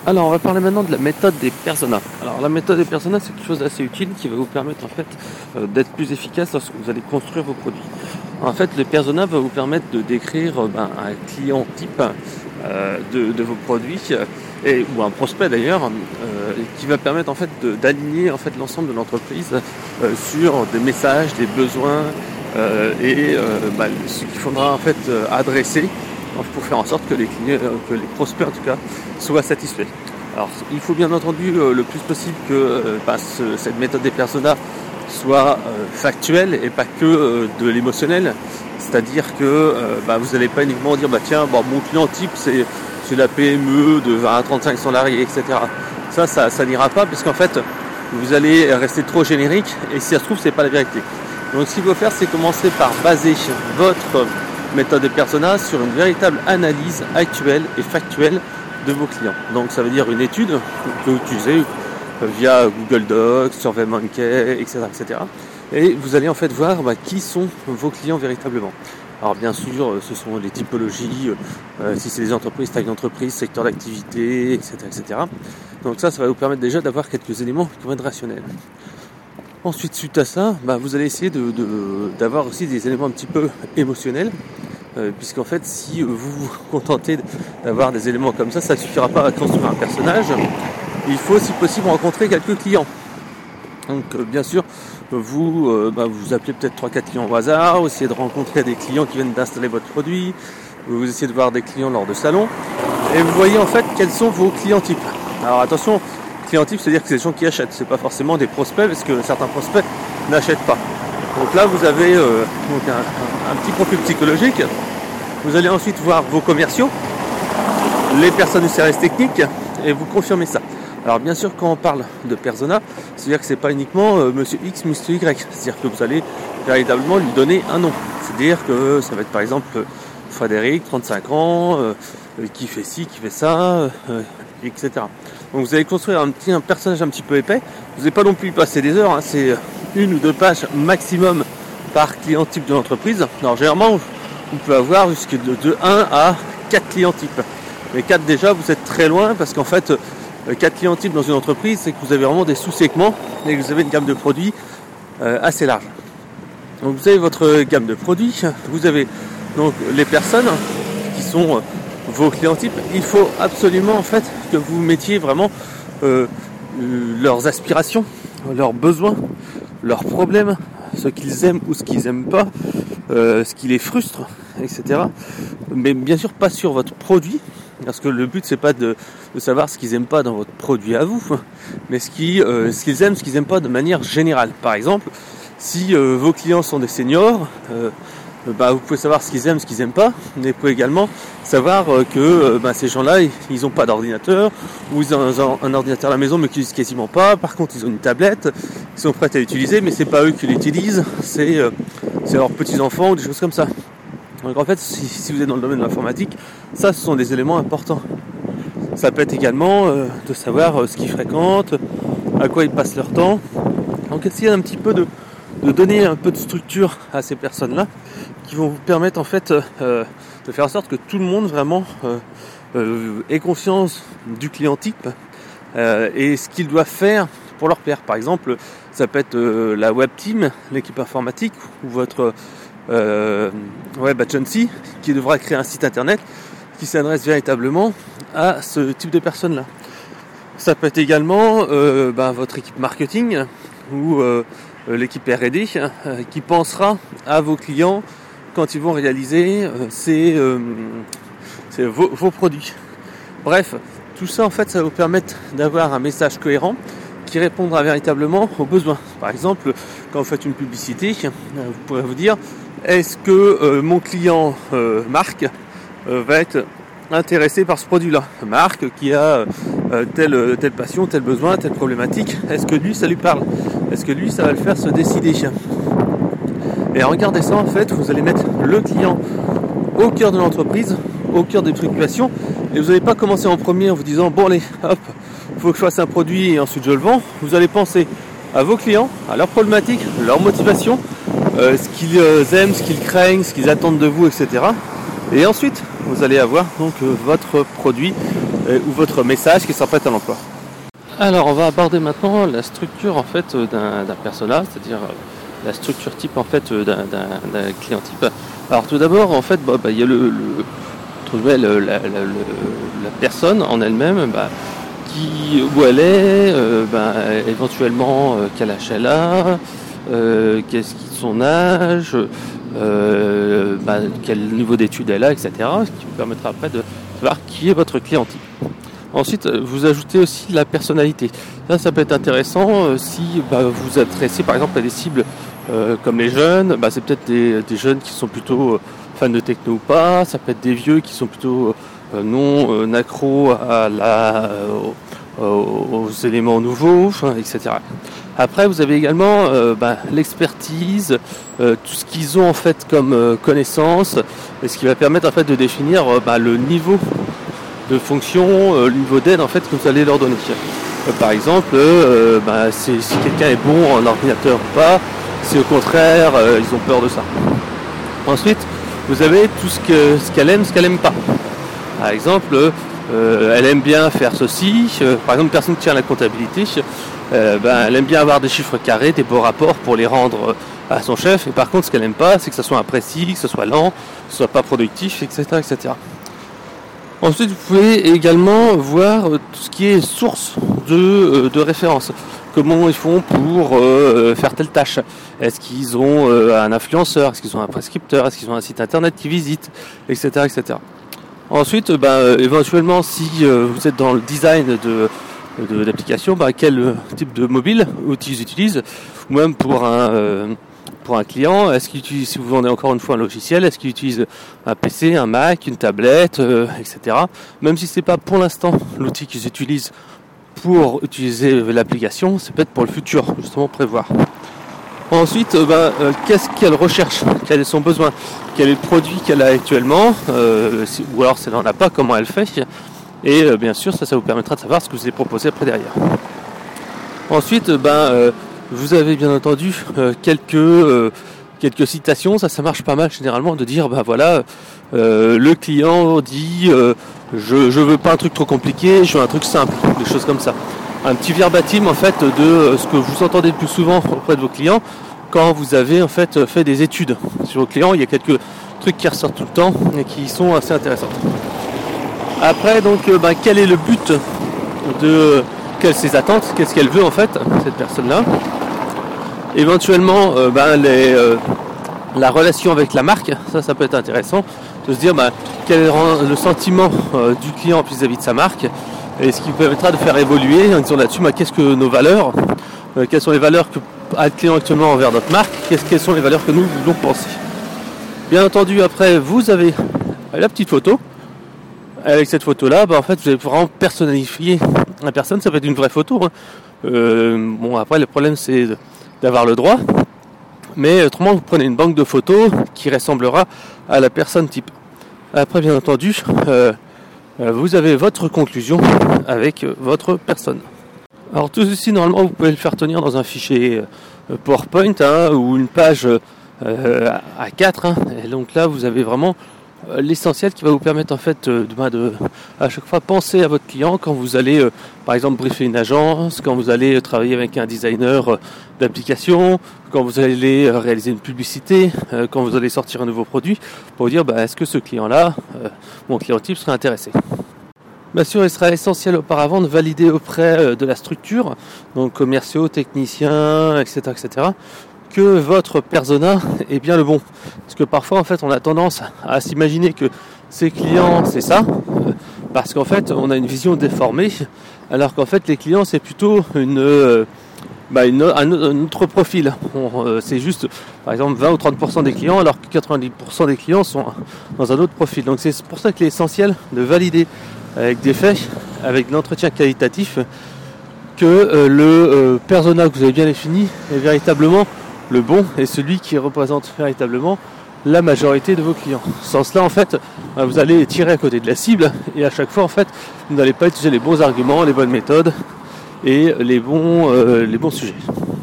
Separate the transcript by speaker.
Speaker 1: Alors, on va parler maintenant de la méthode des personas. Alors, la méthode des personas, c'est quelque chose d'assez utile qui va vous permettre en fait d'être plus efficace lorsque vous allez construire vos produits. En fait, le persona va vous permettre de décrire un client type de vos produits ou un prospect d'ailleurs, qui va permettre en fait d'aligner en fait l'ensemble de l'entreprise sur des messages, des besoins ce qu'il faudra en fait adresser pour faire en sorte que les clients, que les prospects en tout cas, soient satisfaits. Alors il faut bien entendu le plus possible que cette méthode des personas soit factuelle et pas que de l'émotionnel. C'est-à-dire que vous n'allez pas uniquement dire mon client type c'est la PME de 20 à 35 salariés, etc. Ça n'ira pas parce qu'en fait vous allez rester trop générique et si ça se trouve c'est pas la vérité. Donc ce qu'il faut faire c'est commencer par baser votre méthode de persona sur une véritable analyse actuelle et factuelle de vos clients. Donc ça veut dire une étude que vous utilisez via Google Docs, SurveyMonkey, etc., etc. Et vous allez en fait voir qui sont vos clients véritablement. Alors bien sûr, ce sont les typologies, si c'est des entreprises, taille d'entreprise, secteur d'activité, etc., etc. Donc ça va vous permettre déjà d'avoir quelques éléments qui vont être rationnels. Ensuite, suite à ça, vous allez essayer d'avoir aussi des éléments un petit peu émotionnels, puisqu'en fait, si vous vous contentez d'avoir des éléments comme ça ne suffira pas à construire un personnage. Il faut, si possible, rencontrer quelques clients. Donc, bien sûr, vous appelez peut-être 3-4 clients au hasard, vous essayez de rencontrer des clients qui viennent d'installer votre produit, vous essayez de voir des clients lors de salons, et vous voyez en fait quels sont vos clients types. Alors attention, client type, c'est-à-dire que c'est des gens qui achètent, c'est pas forcément des prospects, parce que certains prospects n'achètent pas. Donc là, vous avez un petit profil psychologique. Vous allez ensuite voir vos commerciaux, les personnes du service technique, et vous confirmez ça. Alors bien sûr, quand on parle de persona, c'est-à-dire que c'est pas uniquement Monsieur X, Monsieur Y, c'est-à-dire que vous allez véritablement lui donner un nom. C'est-à-dire que ça va être par exemple Frédéric, 35 ans, qui fait ci, qui fait ça, etc. Donc vous allez construire un personnage un petit peu épais. Vous n'allez pas non plus y passer des heures, c'est 1 ou 2 pages maximum par client type de l'entreprise. Alors généralement, vous pouvez avoir jusqu'à de 1 à 4 clients types. Mais 4 déjà, vous êtes très loin parce qu'en fait, 4 clients types dans une entreprise, c'est que vous avez vraiment des sous-segments et que vous avez une gamme de produits assez large. Donc vous avez votre gamme de produits, vous avez donc les personnes qui sont vos clients types. Il faut absolument en fait que vous mettiez vraiment leurs aspirations, leurs besoins, leurs problèmes, ce qu'ils aiment ou ce qu'ils n'aiment pas, ce qui les frustre, etc. Mais bien sûr pas sur votre produit, parce que le but c'est pas de savoir ce qu'ils n'aiment pas dans votre produit à vous, mais ce qu'ils aiment, ce qu'ils n'aiment pas de manière générale. Par exemple, si vos clients sont des seniors, vous pouvez savoir ce qu'ils aiment, ce qu'ils n'aiment pas, mais vous pouvez également savoir que ces gens-là, ils n'ont pas d'ordinateur, ou ils ont un ordinateur à la maison mais qu'ils n'utilisent quasiment pas. Par contre, ils ont une tablette, ils sont prêts à l'utiliser, mais c'est pas eux qui l'utilisent, c'est leurs petits-enfants ou des choses comme ça. Donc en fait, si vous êtes dans le domaine de l'informatique, ça, ce sont des éléments importants. Ça peut être également de savoir ce qu'ils fréquentent, à quoi ils passent leur temps. Donc essayer un petit peu de donner un peu de structure à ces personnes-là, qui vont vous permettre en fait de faire en sorte que tout le monde vraiment ait conscience du client type et ce qu'il doit faire pour leur plaire. Par exemple, ça peut être la web team, l'équipe informatique, ou votre web agency qui devra créer un site internet qui s'adresse véritablement à ce type de personnes-là. Ça peut être également votre équipe marketing ou l'équipe R&D qui pensera à vos clients quand ils vont réaliser vos produits. Bref, tout ça en fait ça va vous permettre d'avoir un message cohérent qui répondra véritablement aux besoins. Par exemple, quand vous faites une publicité, vous pourrez vous dire est-ce que mon client Marc va être intéressé par ce produit-là. Marc qui a telle passion, tel besoin, telle problématique, est-ce que lui ça lui parle? Est-ce que lui ça va le faire se décider? Et regardez ça en fait, vous allez mettre le client au cœur de l'entreprise, au cœur des préoccupations, et vous n'allez pas commencer en premier en vous disant bon allez, hop, il faut que je fasse un produit et ensuite je le vends. Vous allez penser à vos clients, à leurs problématiques, leur motivation, ce qu'ils aiment, ce qu'ils craignent, ce qu'ils attendent de vous, etc. Et ensuite, vous allez avoir donc votre produit ou votre message qui s'apprête à l'emploi. Alors on va aborder maintenant la structure en fait d'un persona, c'est-à-dire la structure type en fait d'un client type. Alors tout d'abord en fait il y a la personne en elle-même où elle est, éventuellement quel âge elle a, qu'est-ce qui est son âge, quel niveau d'études elle a, etc. Ce qui vous permettra après de savoir qui est votre client type. Ensuite, vous ajoutez aussi la personnalité. Ça peut être intéressant si vous adressez par exemple à des cibles comme les jeunes. C'est peut-être des jeunes qui sont plutôt fans de techno ou pas. Ça peut être des vieux qui sont plutôt non accros aux éléments nouveaux, etc. Après, vous avez également l'expertise, tout ce qu'ils ont en fait comme connaissance, et ce qui va permettre en fait de définir le niveau de fonction, le niveau d'aide en fait que vous allez leur donner. Par exemple, si quelqu'un est bon en ordinateur ou pas, si au contraire ils ont peur de ça. Ensuite, vous avez tout ce qu'elle aime, ce qu'elle aime pas. Par exemple, elle aime bien faire ceci. Par exemple, une personne qui tient la comptabilité, elle aime bien avoir des chiffres carrés, des beaux rapports pour les rendre à son chef. Et par contre, ce qu'elle n'aime pas, c'est que ça soit imprécis, que ce soit lent, que ce soit pas productif, etc., etc. Ensuite, vous pouvez également voir tout ce qui est source de référence. Comment ils font pour faire telle tâche. Est-ce qu'ils ont un influenceur? Est-ce qu'ils ont un prescripteur? Est-ce qu'ils ont un site internet qu'ils visitent? Etc., etc. Ensuite, éventuellement, si vous êtes dans le design d'application, quel type de mobile outil ils utilisent, ou même pour un client, est-ce qu'il utilise, si vous vendez encore une fois un logiciel, est-ce qu'il utilise un PC, un Mac, une tablette, etc. Même si c'est pas pour l'instant l'outil qu'ils utilisent pour utiliser l'application, c'est peut-être pour le futur, justement prévoir. Ensuite, qu'est-ce qu'elle recherche? Quel est son besoin? Quel est le produit qu'elle a actuellement? Ou alors si elle n'en a pas, comment elle fait? Et bien sûr, ça vous permettra de savoir ce que vous allez proposer après derrière. Ensuite, vous avez bien entendu quelques citations. Ça marche pas mal généralement de dire, le client dit je veux pas un truc trop compliqué, je veux un truc simple, des choses comme ça. Un petit verbatim en fait de ce que vous entendez le plus souvent auprès de vos clients quand vous avez en fait fait des études sur vos clients. Il y a quelques trucs qui ressortent tout le temps et qui sont assez intéressants. Après donc quel est le but de quelles ses attentes, qu'est-ce qu'elle veut en fait cette personne-là. Éventuellement la relation avec la marque, ça peut être intéressant de se dire quel est le sentiment du client vis-à-vis de sa marque. Et ce qui vous permettra de faire évoluer en disant là-dessus, qu'est-ce que nos valeurs, quelles sont les valeurs que a le client actuellement envers notre marque, quelles sont les valeurs que nous voulons penser. Bien entendu, après, vous avez la petite photo. Avec cette photo-là, en fait, vous allez vraiment personnalifier la personne. Ça peut être une vraie photo. Après, le problème, c'est d'avoir le droit. Mais autrement, vous prenez une banque de photos qui ressemblera à la personne type. Après, bien entendu, vous avez votre conclusion avec votre personne. Alors tout ceci, normalement, vous pouvez le faire tenir dans un fichier PowerPoint ou une page A4. Et donc là, vous avez vraiment l'essentiel qui va vous permettre en fait de à chaque fois penser à votre client quand vous allez par exemple briefer une agence, quand vous allez travailler avec un designer d'application, quand vous allez réaliser une publicité, quand vous allez sortir un nouveau produit, pour vous dire est-ce que ce client-là, mon client type serait intéressé. Bien sûr, il sera essentiel auparavant de valider auprès de la structure, donc commerciaux, techniciens, etc., que votre persona est bien le bon. Parce que parfois, en fait, on a tendance à s'imaginer que ces clients, c'est ça, parce qu'en fait, on a une vision déformée, alors qu'en fait, les clients, c'est plutôt un autre profil. C'est juste, par exemple, 20 ou 30% des clients, alors que 90% des clients sont dans un autre profil. Donc c'est pour ça qu'il est essentiel de valider avec des faits, avec l'entretien qualitatif, que le persona que vous avez bien défini est véritablement le bon et celui qui représente véritablement la majorité de vos clients. Sans cela, en fait, vous allez tirer à côté de la cible et à chaque fois, en fait, vous n'allez pas utiliser les bons arguments, les bonnes méthodes et les bons sujets.